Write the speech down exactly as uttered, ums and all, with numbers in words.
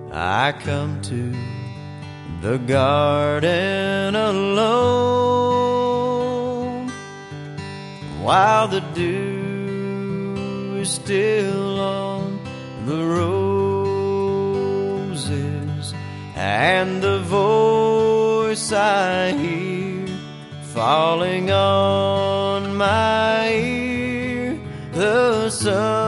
I come to the garden alone, while the dew is still on the roses, and the voice I hear falling on my ear, the sun